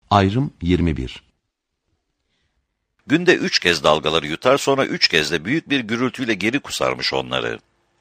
Ayrım 21. Günde 3 kez dalgaları yutar, sonra 3 kez de büyük bir gürültüyle geri kusarmış onları.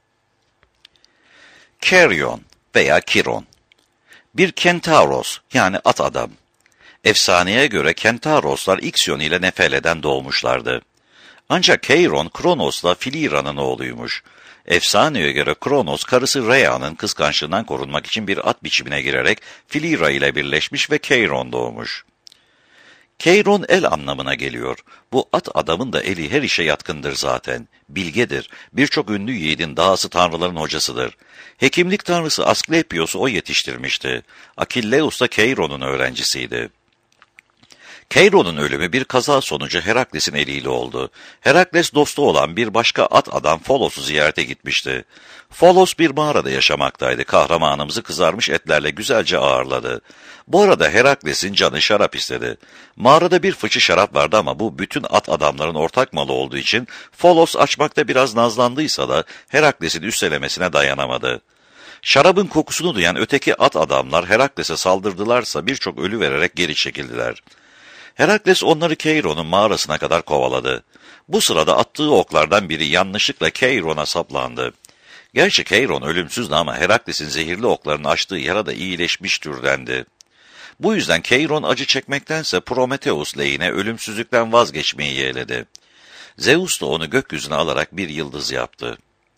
Kerion veya Kiron. Bir Kentauros, yani at adam. Efsaneye göre Kentauroslar Ixion ile Nefele'den doğmuşlardı. Ancak Keiron, Kronos'la Filira'nın oğluymuş. Efsaneye göre Kronos, karısı Rhea'nın kıskançlığından korunmak için bir at biçimine girerek Filira ile birleşmiş ve Keiron doğmuş. Keiron el anlamına geliyor. Bu at adamın da eli her işe yatkındır zaten. Bilgedir. Birçok ünlü yiğidin dahası tanrıların hocasıdır. Hekimlik tanrısı Asklepios'u o yetiştirmişti. Akilleus da Keiron'un öğrencisiydi. Keiron'un ölümü bir kaza sonucu Herakles'in eliyle oldu. Herakles dostu olan bir başka at adam Folos'u ziyarete gitmişti. Folos bir mağarada yaşamaktaydı. Kahramanımızı kızarmış etlerle güzelce ağırladı. Bu arada Herakles'in canı şarap istedi. Mağarada bir fıçı şarap vardı ama bu bütün at adamların ortak malı olduğu için Folos açmakta biraz nazlandıysa da Herakles'in üstelemesine dayanamadı. Şarabın kokusunu duyan öteki at adamlar Herakles'e saldırdılarsa birçok ölü vererek geri çekildiler. Herakles onları Keiron'un mağarasına kadar kovaladı. Bu sırada attığı oklardan biri yanlışlıkla Keiron'a saplandı. Gerçi Keiron ölümsüzdü ama Herakles'in zehirli oklarının açtığı yara da iyileşmiş türdendi. Bu yüzden Keiron acı çekmektense Prometheus lehine ölümsüzlükten vazgeçmeyi yeğledi. Zeus da onu gökyüzüne alarak bir yıldız yaptı.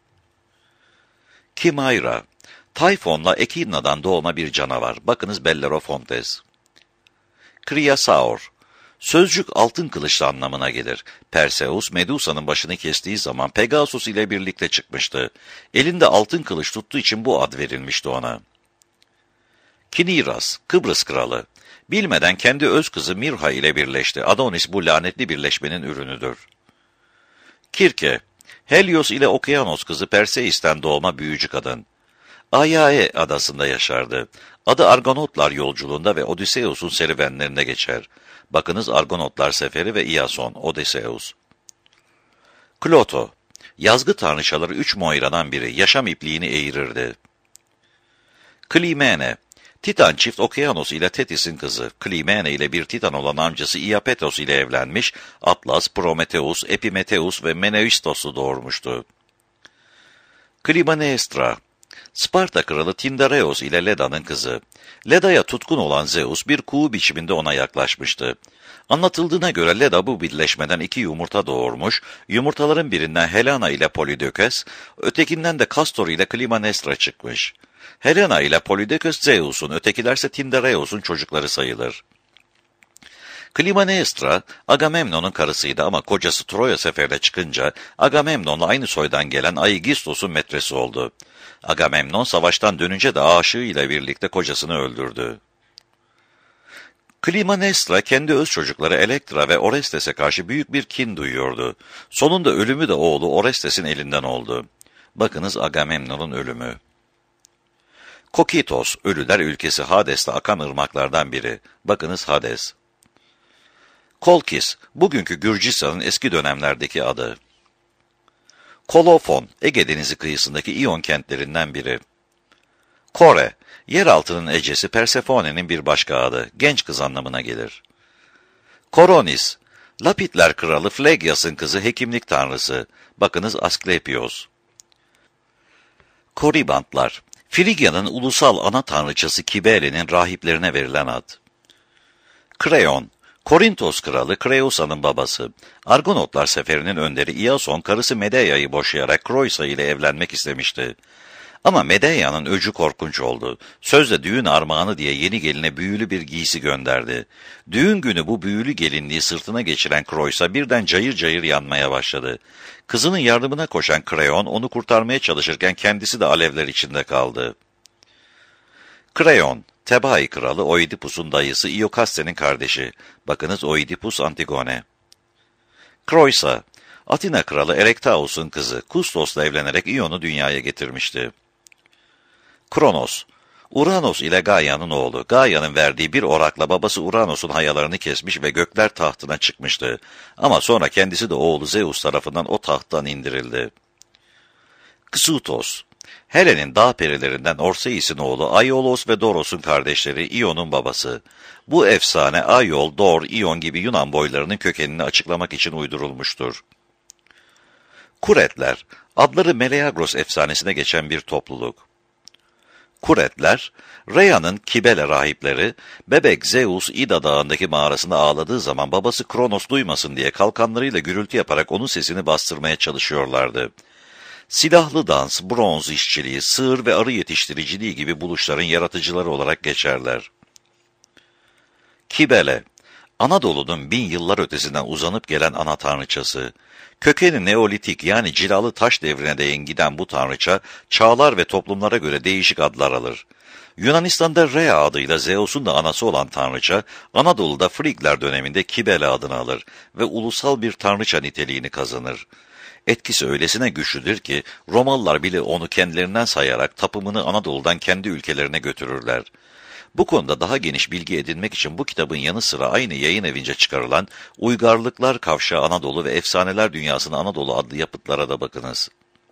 Kimaira, Tayfon'la Echidna'dan doğma bir canavar. Bakınız Bellerofontes. Kriasaur, sözcük altın kılıçlı anlamına gelir. Perseus, Medusa'nın başını kestiği zaman Pegasus ile birlikte çıkmıştı. Elinde altın kılıç tuttuğu için bu ad verilmişti ona. Kiniras, Kıbrıs kralı. Bilmeden kendi öz kızı Mirha ile birleşti. Adonis bu lanetli birleşmenin ürünüdür. Kirke, Helios ile Okyanos kızı Perseis'ten doğma büyücü kadın. Ayae adasında yaşardı. Adı Argonotlar yolculuğunda ve Odysseus'un serüvenlerinde geçer. Bakınız Argonotlar seferi ve Iason, Odysseus. Kloto, yazgı tanrıçaları 3 Moira'dan biri, yaşam ipliğini eğirirdi. Klimene, Titan çift Okyanos ile Tetis'in kızı. Klimene ile bir Titan olan amcası Iapetos ile evlenmiş, Atlas, Prometheus, Epimetheus ve Meneistos'u doğurmuştu. Klimanestra, Sparta kralı Tyndareos ile Leda'nın kızı. Leda'ya tutkun olan Zeus bir kuğu biçiminde ona yaklaşmıştı. Anlatıldığına göre Leda bu birleşmeden 2 yumurta doğurmuş, yumurtaların birinden Helena ile Polydökes, ötekinden de Kastor ile Klimanestra çıkmış. Helena ile Polydökes Zeus'un, ötekilerse Tyndareos'un çocukları sayılır. Klimanestra, Agamemnon'un karısıydı ama kocası Troya seferine çıkınca Agamemnon'la aynı soydan gelen Aigistos'un metresi oldu. Agamemnon savaştan dönünce de aşığıyla birlikte kocasını öldürdü. Klimanestra kendi öz çocukları Elektra ve Orestes'e karşı büyük bir kin duyuyordu. Sonunda ölümü de oğlu Orestes'in elinden oldu. Bakınız Agamemnon'un ölümü. Kokitos, ölüler ülkesi Hades'te akan ırmaklardan biri. Bakınız Hades. Kolkis, bugünkü Gürcistan'ın eski dönemlerdeki adı. Kolofon, Ege Denizi kıyısındaki İyon kentlerinden biri. Kore, yeraltının ecesi Persephone'nin bir başka adı, genç kız anlamına gelir. Koronis, Lapitler kralı Phlegyas'ın kızı, hekimlik tanrısı. Bakınız Asklepios. Koribantlar, Frigya'nın ulusal ana tanrıçası Kibele'nin rahiplerine verilen ad. Kreon, Korintos kralı Kreosa'nın babası. Argonotlar seferinin önderi Iason, karısı Medea'yı boşayarak Kroysa ile evlenmek istemişti. Ama Medea'nın öcü korkunç oldu. Sözde düğün armağanı diye yeni geline büyülü bir giysi gönderdi. Düğün günü bu büyülü gelinliği sırtına geçiren Kroysa birden cayır cayır yanmaya başladı. Kızının yardımına koşan Kreon onu kurtarmaya çalışırken kendisi de alevler içinde kaldı. Kreon, Tebai kralı Oidipus'un dayısı Iokaste'nin kardeşi. Bakınız Oidipus Antigone. Kroysa, Atina kralı Erektaus'un kızı, Kustos'la evlenerek İyon'u dünyaya getirmişti. Kronos, Uranos ile Gaia'nın oğlu. Gaia'nın verdiği bir orakla babası Uranos'un hayalarını kesmiş ve gökler tahtına çıkmıştı. Ama sonra kendisi de oğlu Zeus tarafından o tahttan indirildi. Ksutos, Helen'in dağ perilerinden Orseis'in oğlu Aiolos ve Doros'un kardeşleri Ion'un babası. Bu efsane Aiol, Dor, Ion gibi Yunan boylarının kökenini açıklamak için uydurulmuştur. Kuretler, adları Meleagros efsanesine geçen bir topluluk. Kuretler, Rhea'nın Kibele rahipleri, bebek Zeus İda dağındaki mağarasında ağladığı zaman babası Kronos duymasın diye kalkanlarıyla gürültü yaparak onun sesini bastırmaya çalışıyorlardı. Silahlı dans, bronz işçiliği, sığır ve arı yetiştiriciliği gibi buluşların yaratıcıları olarak geçerler. Kibele, Anadolu'nun 1000 yıllar ötesinden uzanıp gelen ana tanrıçası. Kökeni Neolitik yani cilalı taş devrine değin giden bu tanrıça, çağlar ve toplumlara göre değişik adlar alır. Yunanistan'da Rhea adıyla Zeus'un da anası olan tanrıça, Anadolu'da Frigler döneminde Kibele adını alır ve ulusal bir tanrıça niteliğini kazanır. Etkisi öylesine güçlüdür ki, Romalılar bile onu kendilerinden sayarak tapımını Anadolu'dan kendi ülkelerine götürürler. Bu konuda daha geniş bilgi edinmek için bu kitabın yanı sıra aynı yayın evince çıkarılan Uygarlıklar Kavşağı Anadolu ve Efsaneler Dünyası'nın Anadolu adlı yapıtlara da bakınız.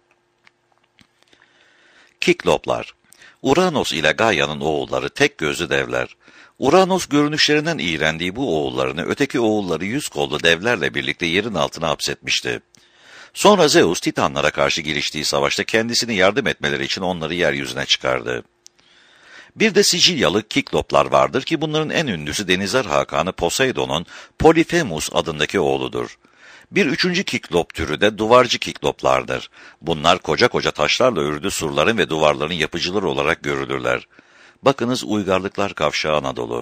Kikloplar, Uranos ile Gaia'nın oğulları tek gözlü devler. Uranos görünüşlerinden iğrendiği bu oğullarını öteki oğulları 100 kollu devlerle birlikte yerin altına hapsetmişti. Sonra Zeus Titanlara karşı giriştiği savaşta kendisini yardım etmeleri için onları yeryüzüne çıkardı. Bir de Sicilyalı Kikloplar vardır ki bunların en ünlüsü Denizler Hakanı Poseidon'un Polifemus adındaki oğludur. Bir üçüncü Kiklop türü de duvarcı Kikloplardır. Bunlar koca koca taşlarla örülü surların ve duvarların yapıcıları olarak görülürler. Bakınız Uygarlıklar Kavşağı Anadolu.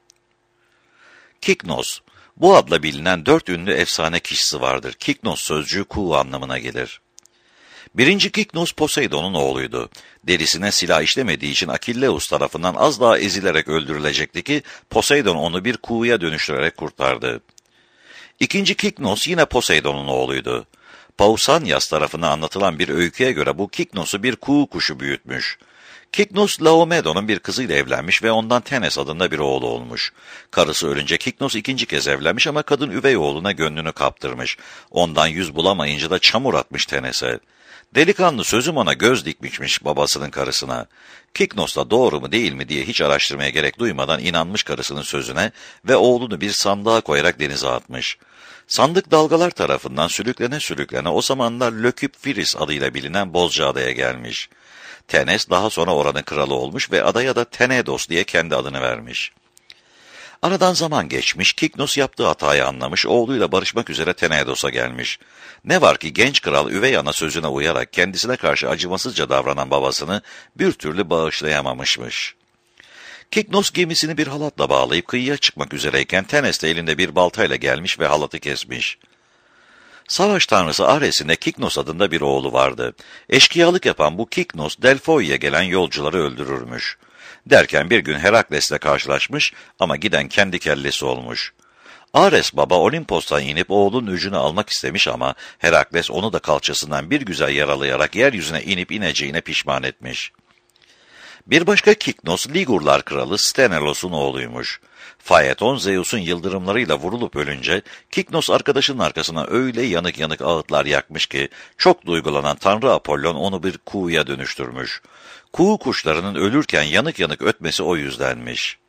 Kiknos, bu adla bilinen 4 ünlü efsane kişisi vardır. Kiknos sözcüğü kuğu anlamına gelir. Birinci Kiknos Poseidon'un oğluydu. Derisine silah işlemediği için Akilleus tarafından az daha ezilerek öldürülecekti ki Poseidon onu bir kuğuya dönüştürerek kurtardı. İkinci Kiknos yine Poseidon'un oğluydu. Pausanias tarafından anlatılan bir öyküye göre bu Kiknos'u bir kuğu kuşu büyütmüş. Kiknos, Laomedon'un bir kızıyla evlenmiş ve ondan Tenes adında bir oğlu olmuş. Karısı ölünce Kiknos ikinci kez evlenmiş ama kadın üvey oğluna gönlünü kaptırmış. Ondan yüz bulamayınca da çamur atmış Tenes'e. Delikanlı sözüm ona göz dikmişmiş babasının karısına. Kiknos da doğru mu değil mi diye hiç araştırmaya gerek duymadan inanmış karısının sözüne ve oğlunu bir sandığa koyarak denize atmış. Sandık dalgalar tarafından sürüklene sürüklene o zamanlar Löküpfiris adıyla bilinen Bozcaada'ya gelmiş. Tenes daha sonra oranın kralı olmuş ve adaya da Tenedos diye kendi adını vermiş. Aradan zaman geçmiş, Kiknos yaptığı hatayı anlamış, oğluyla barışmak üzere Tenedos'a gelmiş. Ne var ki genç kral üvey ana sözüne uyarak kendisine karşı acımasızca davranan babasını bir türlü bağışlayamamışmış. Kiknos gemisini bir halatla bağlayıp kıyıya çıkmak üzereyken Tenes de elinde bir baltayla gelmiş ve halatı kesmiş. Savaş tanrısı Ares'in de Kiknos adında bir oğlu vardı. Eşkıyalık yapan bu Kiknos, Delfoi'ye gelen yolcuları öldürürmüş. Derken bir gün Herakles'le karşılaşmış ama giden kendi kellesi olmuş. Ares baba Olimpos'tan inip oğlun öcünü almak istemiş ama Herakles onu da kalçasından bir güzel yaralayarak yeryüzüne inip ineceğine pişman etmiş. Bir başka Kiknos, Ligurlar kralı Sthenelos'un oğluymuş. Phaeton, Zeus'un yıldırımlarıyla vurulup ölünce, Kiknos arkadaşının arkasına öyle yanık yanık ağıtlar yakmış ki, çok duygulanan Tanrı Apollon onu bir kuğuya dönüştürmüş. Kuğu kuşlarının ölürken yanık yanık ötmesi o yüzdenmiş.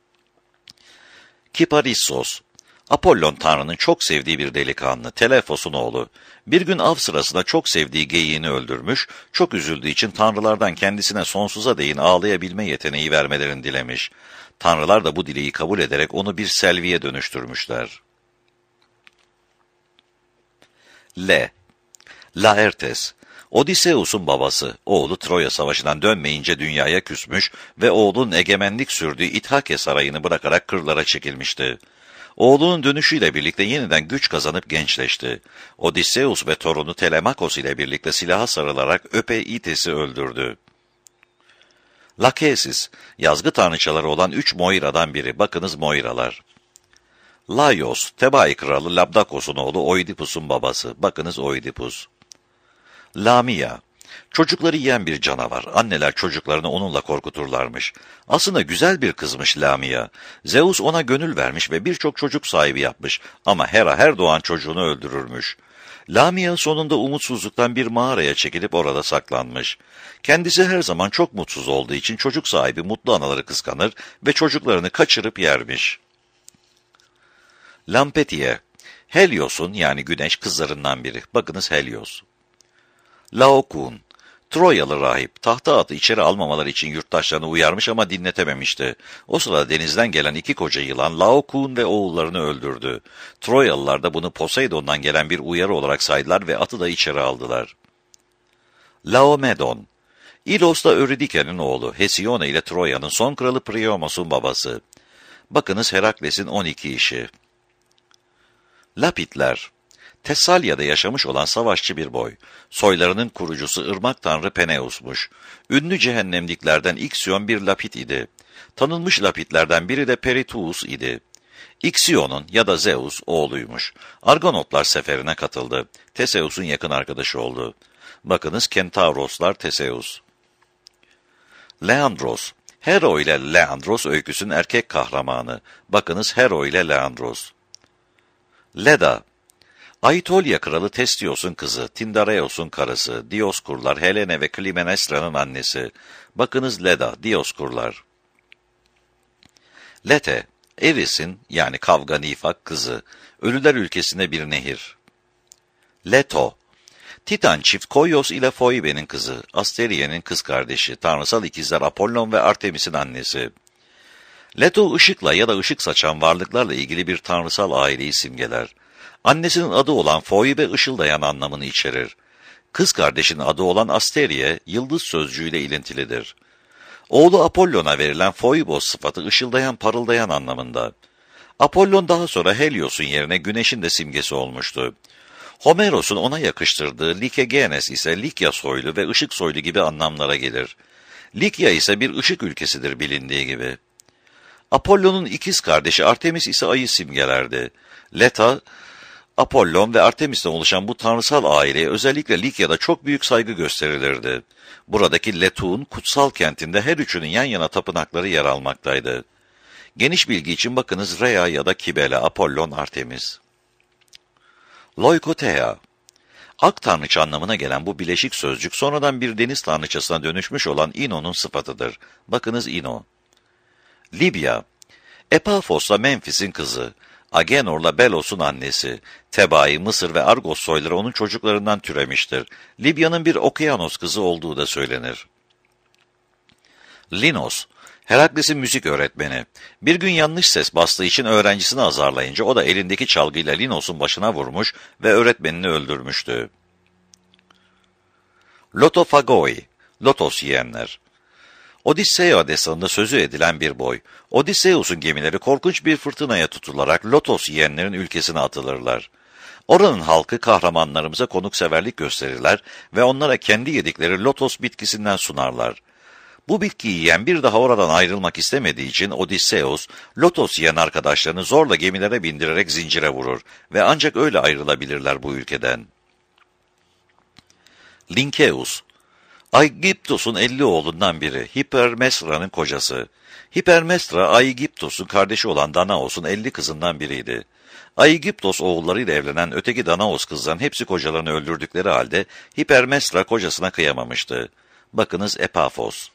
Kiparissos, Apollon Tanrı'nın çok sevdiği bir delikanlı, Telefos'un oğlu. Bir gün av sırasında çok sevdiği geyiğini öldürmüş, çok üzüldüğü için tanrılardan kendisine sonsuza değin ağlayabilme yeteneği vermelerini dilemiş. Tanrılar da bu dileği kabul ederek onu bir selviye dönüştürmüşler. Laertes, Odysseus'un babası, oğlu Troya Savaşı'ndan dönmeyince dünyaya küsmüş ve oğlunun egemenlik sürdüğü İthake sarayını bırakarak kırlara çekilmişti. Oğlunun dönüşüyle birlikte yeniden güç kazanıp gençleşti. Odysseus ve torunu Telemakos ile birlikte silaha sarılarak Öpeites'i öldürdü. Lachesis, yazgı tanrıçaları olan 3 Moira'dan biri. Bakınız Moiralar. Laios, Tebai kralı Labdakos'un oğlu Oidipus'un babası. Bakınız Oidipus. Lamia, çocukları yiyen bir canavar. Anneler çocuklarını onunla korkuturlarmış. Aslında güzel bir kızmış Lamia. Zeus ona gönül vermiş ve birçok çocuk sahibi yapmış. Ama Hera her doğan çocuğunu öldürürmüş. Lamia sonunda umutsuzluktan bir mağaraya çekilip orada saklanmış. Kendisi her zaman çok mutsuz olduğu için çocuk sahibi mutlu anaları kıskanır ve çocuklarını kaçırıp yermiş. Lampetie, Helios'un yani güneş kızlarından biri. Bakınız Helios. Laokoon, Troyalı rahip, tahta atı içeri almamaları için yurttaşlarını uyarmış ama dinletememişti. O sırada denizden gelen iki koca yılan Laokoon ve oğullarını öldürdü. Troyalılar da bunu Poseidon'dan gelen bir uyarı olarak saydılar ve atı da içeri aldılar. Laomedon, İlos da Euridike'nin oğlu, Hesione ile Troya'nın son kralı Priamos'un babası. Bakınız Herakles'in 12 işi. Lapitler, Tessalya'da yaşamış olan savaşçı bir boy. Soylarının kurucusu ırmak tanrı Peneus'muş. Ünlü cehennemliklerden Ixion bir Lapit idi. Tanınmış Lapitlerden biri de Perituus idi. Ixion'un ya da Zeus oğluymuş. Argonotlar seferine katıldı. Theseus'un yakın arkadaşı oldu. Bakınız Kentauroslar Theseus. Leandros, Hero ile Leandros öyküsünün erkek kahramanı. Bakınız Hero ile Leandros. Leda, Aitolya kralı Testios'un kızı, Tindareos'un karısı, Dioskurlar, Helene ve Klimenestra'nın annesi. Bakınız Leda, Dioskurlar. Lete, Eris'in yani Kavga Nifak kızı, Ölüler ülkesinde bir nehir. Leto, Titan çift Koyos ile Foibe'nin kızı, Asteriye'nin kız kardeşi, tanrısal ikizler Apollon ve Artemis'in annesi. Leto, ışıkla ya da ışık saçan varlıklarla ilgili bir tanrısal aileyi simgeler. Annesinin adı olan Foibe ışıldayan anlamını içerir. Kız kardeşinin adı olan Asteriye, yıldız sözcüğüyle ilintilidir. Oğlu Apollon'a verilen Foibos sıfatı ışıldayan, parıldayan anlamında. Apollon daha sonra Helios'un yerine güneşin de simgesi olmuştu. Homeros'un ona yakıştırdığı Likegenes ise Likya soylu ve ışık soylu gibi anlamlara gelir. Likya ise bir ışık ülkesidir bilindiği gibi. Apollon'un ikiz kardeşi Artemis ise ayı simgelerdi. Leta, Apollon ve Artemis'ten oluşan bu tanrısal aileye özellikle Likya'da çok büyük saygı gösterilirdi. Buradaki Letu'nun kutsal kentinde her üçünün yan yana tapınakları yer almaktaydı. Geniş bilgi için bakınız Rhea ya da Kibele, Apollon, Artemis. Loikotea, ak tanrıça anlamına gelen bu bileşik sözcük sonradan bir deniz tanrıçasına dönüşmüş olan Ino'nun sıfatıdır. Bakınız Ino. Libya, Epaphos'la Memphis'in kızı, Agenor'la Belos'un annesi, Tebai, Mısır ve Argos soyları onun çocuklarından türemiştir. Libya'nın bir Okyanos kızı olduğu da söylenir. Linos, Herakles'in müzik öğretmeni. Bir gün yanlış ses bastığı için öğrencisini azarlayınca o da elindeki çalgıyla Linos'un başına vurmuş ve öğretmenini öldürmüştü. Lotofagoi, lotos yiyenler. Odisseia destanında sözü edilen bir boy. Odysseus'un gemileri korkunç bir fırtınaya tutularak lotos yiyenlerin ülkesine atılırlar. Oranın halkı kahramanlarımıza konukseverlik gösterirler ve onlara kendi yedikleri lotos bitkisinden sunarlar. Bu bitkiyi yiyen bir daha oradan ayrılmak istemediği için Odysseus, lotos yiyen arkadaşlarını zorla gemilere bindirerek zincire vurur ve ancak öyle ayrılabilirler bu ülkeden. Linkeus, Aegyptos'un 50 oğlundan biri, Hipermestra'nın kocası. Hipermestra, Aegyptos'un kardeşi olan Danaos'un 50 kızından biriydi. Aegyptos oğullarıyla evlenen öteki Danaos kızların hepsi kocalarını öldürdükleri halde Hipermestra kocasına kıyamamıştı. Bakınız Epaphos.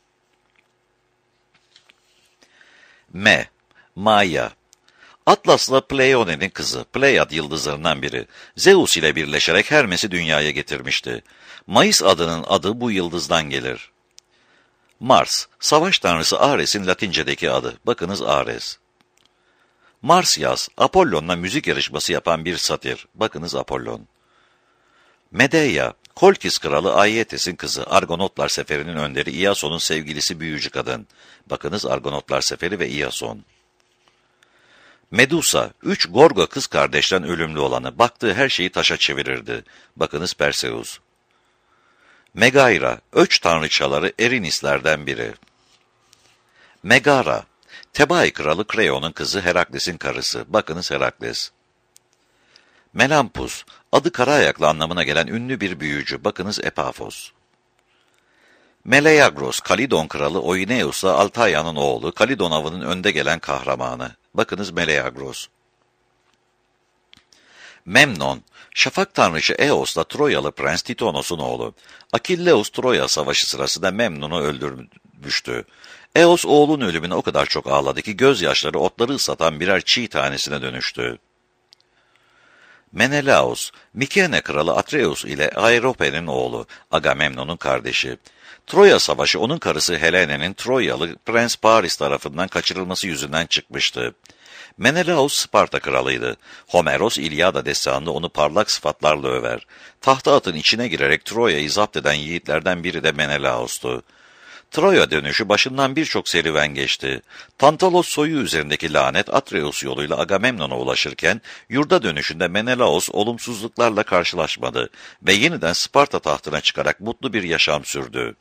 Maia, Atlas'la Pleione'nin kızı, Pleiad yıldızlarından biri. Zeus ile birleşerek Hermes'i dünyaya getirmişti. Mayıs adının adı bu yıldızdan gelir. Mars, savaş tanrısı Ares'in Latince'deki adı. Bakınız Ares. Marsyas, Apollon'la müzik yarışması yapan bir satir. Bakınız Apollon. Medea, Kolkis kralı Aietes'in kızı, Argonotlar seferinin önderi Iason'un sevgilisi büyücü kadın. Bakınız Argonotlar seferi ve Iason. Medusa, 3 Gorga kız kardeşten ölümlü olanı, baktığı her şeyi taşa çevirirdi. Bakınız Perseus. Megaira, öç tanrıçaları Erinislerden biri. Megara, Tebai kralı Kreon'un kızı Herakles'in karısı. Bakınız Herakles. Melampus, adı kara ayaklı anlamına gelen ünlü bir büyücü. Bakınız Epaphos. Meleagros, Kalidon kralı Oineus'la Altaia'nın oğlu, Kalidon avının önde gelen kahramanı. Bakınız Meleagros. Memnon, şafak tanrıçı Eos'la Troyalı Prens Titonos'un oğlu. Akilleus Troya savaşı sırasında Memnon'u öldürmüştü. Eos oğlun ölümüne o kadar çok ağladı ki gözyaşları otları ıslatan birer çiğ tanesine dönüştü. Menelaos, Mykene kralı Atreus ile Aerope'nin oğlu, Agamemnon'un kardeşi. Troya savaşı onun karısı Helene'nin Troyalı Prens Paris tarafından kaçırılması yüzünden çıkmıştı. Menelaos Sparta kralıydı. Homeros İlyada destanında onu parlak sıfatlarla över. Tahta atın içine girerek Troya'yı zapt eden yiğitlerden biri de Menelaos'tu. Troya dönüşü başından birçok serüven geçti. Tantalos soyu üzerindeki lanet Atreus yoluyla Agamemnon'a ulaşırken, yurda dönüşünde Menelaos olumsuzluklarla karşılaşmadı ve yeniden Sparta tahtına çıkarak mutlu bir yaşam sürdü.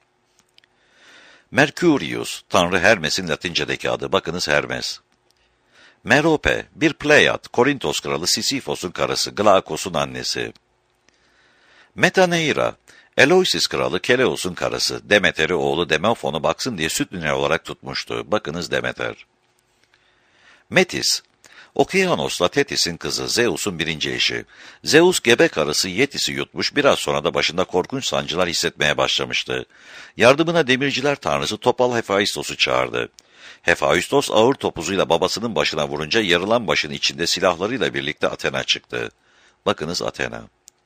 Mercurius, Tanrı Hermes'in Latincedeki adı, bakınız Hermes. Merope, bir Pleiad, Korintos kralı Sisifos'un karısı, Glaukos'un annesi. Metaneira, Eleusis kralı Keleos'un karısı, Demeter'i oğlu Demofon'u baksın diye süt nine olarak tutmuştu. Bakınız Demeter. Metis, Okeanos'la Tetis'in kızı, Zeus'un birinci eşi. Zeus gebe karısı Yetis'i yutmuş, biraz sonra da başında korkunç sancılar hissetmeye başlamıştı. Yardımına demirciler tanrısı Topal Hephaistos'u çağırdı. Hephaistos ağır topuzuyla babasının başına vurunca yarılan başın içinde silahlarıyla birlikte Athena çıktı. Bakınız Athena.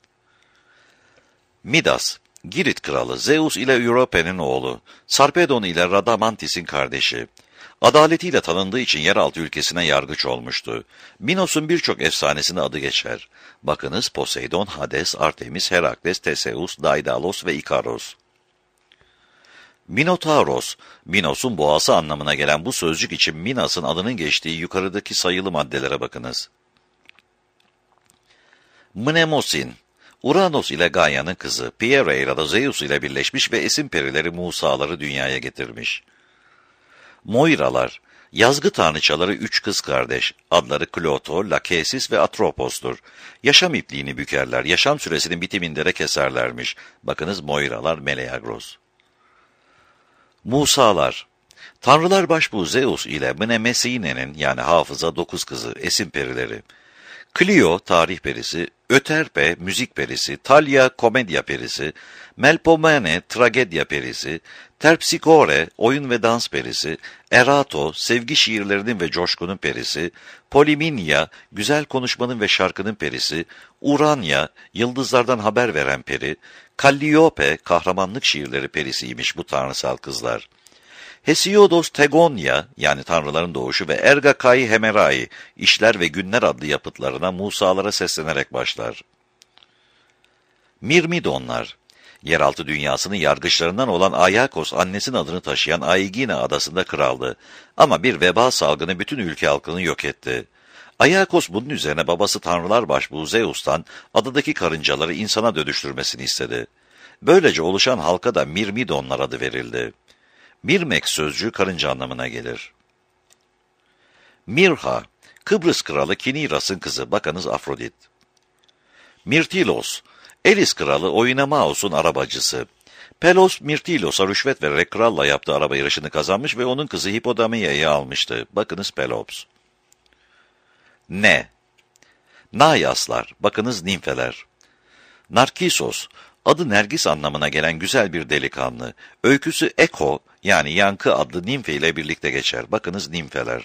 Midas, Girit kralı, Zeus ile Europe'nin oğlu, Sarpedon ile Radamantis'in kardeşi. Adaletiyle tanındığı için yeraltı ülkesine yargıç olmuştu. Minos'un birçok efsanesinde adı geçer. Bakınız Poseidon, Hades, Artemis, Herakles, Theseus, Daidalos ve Ikaros. Minotauros, Minos'un boğası anlamına gelen bu sözcük için Minas'ın adının geçtiği yukarıdaki sayılı maddelere bakınız. Mnemosin, Uranos ile Gaia'nın kızı, Pierre'da Zeus ile birleşmiş ve esin perileri Musa'ları dünyaya getirmiş. Moiralar, yazgı tanrıçaları üç kız kardeş, adları Kloto, Lakesis ve Atropos'tur. Yaşam ipliğini bükerler, yaşam süresinin bitiminde de keserlermiş. Bakınız Moiralar, Meleagros. Musa'lar, tanrılar başbuğu Zeus ile Mnemesine'nin yani hafıza 9 kızı, esin perileri. Clio, tarih perisi, Öterpe, müzik perisi, Talia, komedya perisi, Melpomene, tragedya perisi, Terpsikore, oyun ve dans perisi, Erato, sevgi şiirlerinin ve coşkunun perisi, Poliminia, güzel konuşmanın ve şarkının perisi, Urania, yıldızlardan haber veren peri, Kalliope, kahramanlık şiirleri perisiymiş bu tanrısal kızlar. Hesiodos Tegonya yani tanrıların doğuşu ve Ergakai Hemerai, işler ve günler adlı yapıtlarına Musa'lara seslenerek başlar. Mirmidonlar, yeraltı dünyasının yargıçlarından olan Ayakos annesinin adını taşıyan Aegina adasında kraldı ama bir veba salgını bütün ülke halkını yok etti. Ayakos bunun üzerine babası tanrılar başbuğu Zeus'tan adadaki karıncaları insana dönüştürmesini istedi. Böylece oluşan halka da Mirmidonlar adı verildi. Mirmek sözcüğü karınca anlamına gelir. Mirha, Kıbrıs kralı Kiniras'ın kızı, bakınız Afrodit. Mirtilos, Elis kralı Oinamaos'un arabacısı. Pelos, Mirtilos'a rüşvet vererek kralla yaptığı araba yarışını kazanmış ve onun kızı Hipodamia'yı almıştı. Bakınız Pelops. Naiaslar, bakınız nimfeler. Narkisos, adı Nergis anlamına gelen güzel bir delikanlı. Öyküsü Eko yani yankı adlı nimfe ile birlikte geçer. Bakınız nimfeler.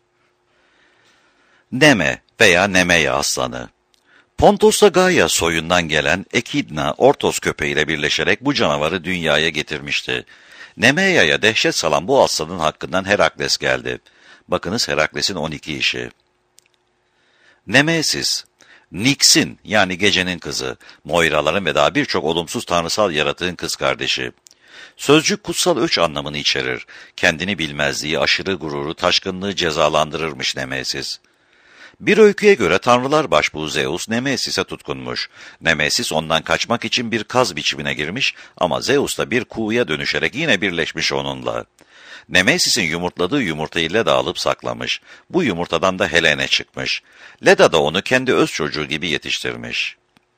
Neme veya Nemea aslanı. Pontos'ta Gaia soyundan gelen Ekidna, Ortos köpeğiyle birleşerek bu canavarı dünyaya getirmişti. Nemea'ya dehşet salan bu aslanın hakkından Herakles geldi. Bakınız Herakles'in 12 işi. Nemesis, Nix'in yani gecenin kızı, Moiraların ve daha birçok olumsuz tanrısal yaratığın kız kardeşi. Sözcük kutsal öç anlamını içerir. Kendini bilmezliği, aşırı gururu, taşkınlığı cezalandırırmış Nemesis. Bir öyküye göre tanrılar başbuğu Zeus Nemesis'e tutkunmuş. Nemesis ondan kaçmak için bir kaz biçimine girmiş ama Zeus da bir kuğuya dönüşerek yine birleşmiş onunla. Nemesis'in yumurtladığı yumurtayı Leda alıp saklamış. Bu yumurtadan da Helene çıkmış. Leda da onu kendi öz çocuğu gibi yetiştirmiş.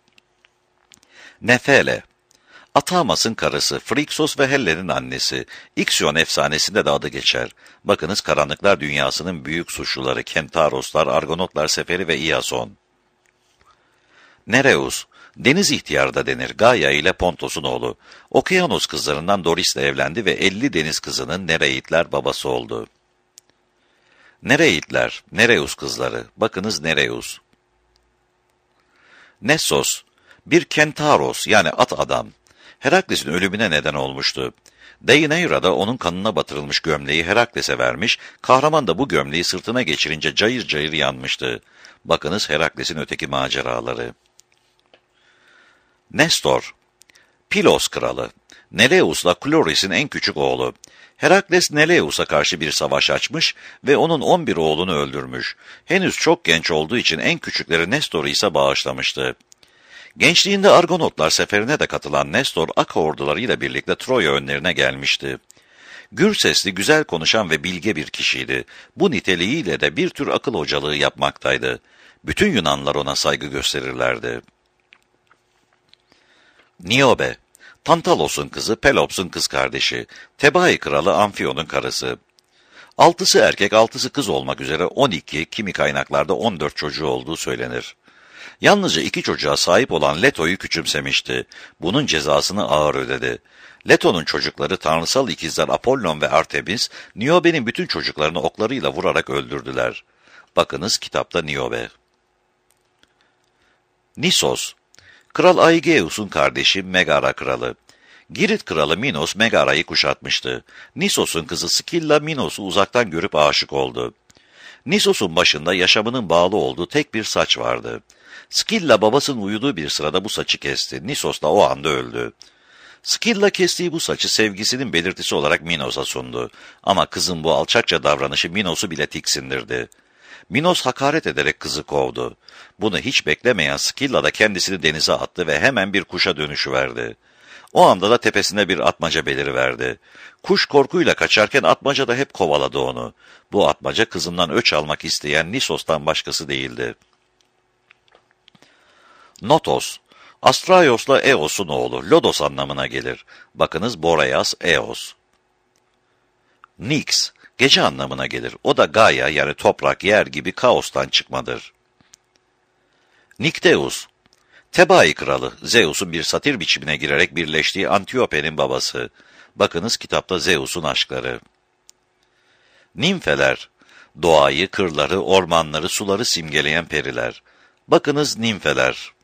Nefele, Atamas'ın karısı, Friksos ve Helle'nin annesi. İksyon efsanesinde de adı geçer. Bakınız karanlıklar dünyasının büyük suçluları Kentaroslar, Argonotlar Seferi ve İason. Nereus, deniz ihtiyarı da denir, Gaia ile Pontos'un oğlu. Okyanos kızlarından Doris'le evlendi ve 50 deniz kızının Nereidler babası oldu. Nereidler, Nereus kızları, bakınız Nereus. Nessos, bir kentaros yani at adam. Herakles'in ölümüne neden olmuştu. Deianeira da onun kanına batırılmış gömleği Herakles'e vermiş, kahraman da bu gömleği sırtına geçirince cayır cayır yanmıştı. Bakınız Herakles'in öteki maceraları. Nestor, Pilos kralı. Neleus'la Chloris'in en küçük oğlu. Herakles Neleus'a karşı bir savaş açmış ve onun 11 oğlunu öldürmüş. Henüz çok genç olduğu için en küçükleri Nestor'u ise bağışlamıştı. Gençliğinde Argonotlar seferine de katılan Nestor, Aka ordularıyla birlikte Troya önlerine gelmişti. Gür sesli, güzel konuşan ve bilge bir kişiydi. Bu niteliğiyle de bir tür akıl hocalığı yapmaktaydı. Bütün Yunanlar ona saygı gösterirlerdi. Niobe, Tantalos'un kızı, Pelops'un kız kardeşi, Tebai kralı Amfion'un karısı. 6'sı erkek, 6'sı kız olmak üzere 12, kimi kaynaklarda 14 çocuğu olduğu söylenir. Yalnızca 2 çocuğa sahip olan Leto'yu küçümsemişti. Bunun cezasını ağır ödedi. Leto'nun çocukları tanrısal ikizler Apollon ve Artemis, Niobe'nin bütün çocuklarını oklarıyla vurarak öldürdüler. Bakınız kitapta Niobe. Nisos, Kral Aigeus'un kardeşi Megara kralı. Girit kralı Minos Megara'yı kuşatmıştı. Nisos'un kızı Skilla Minos'u uzaktan görüp aşık oldu. Nisos'un başında yaşamının bağlı olduğu tek bir saç vardı. Skilla babasının uyuduğu bir sırada bu saçı kesti. Nisos da o anda öldü. Skilla kestiği bu saçı sevgisinin belirtisi olarak Minos'a sundu. Ama kızın bu alçakça davranışı Minos'u bile tiksindirdi. Minos hakaret ederek kızı kovdu. Bunu hiç beklemeyen Skilla da kendisini denize attı ve hemen bir kuşa dönüşüverdi. O anda da tepesine bir atmaca beliriverdi. Kuş korkuyla kaçarken atmaca da hep kovaladı onu. Bu atmaca kızından öç almak isteyen Nisos'tan başkası değildi. Notos, Astraios'la Eos'un oğlu, Lodos anlamına gelir. Bakınız Boreas, Eos. Nyx, gece anlamına gelir. O da Gaia yani toprak, yer gibi kaostan çıkmadır. Nikteus, Tebai kralı, Zeus'un bir satir biçimine girerek birleştiği Antiope'nin babası. Bakınız kitapta Zeus'un aşkları. Nimfeler, doğayı, kırları, ormanları, suları simgeleyen periler. Bakınız nimfeler.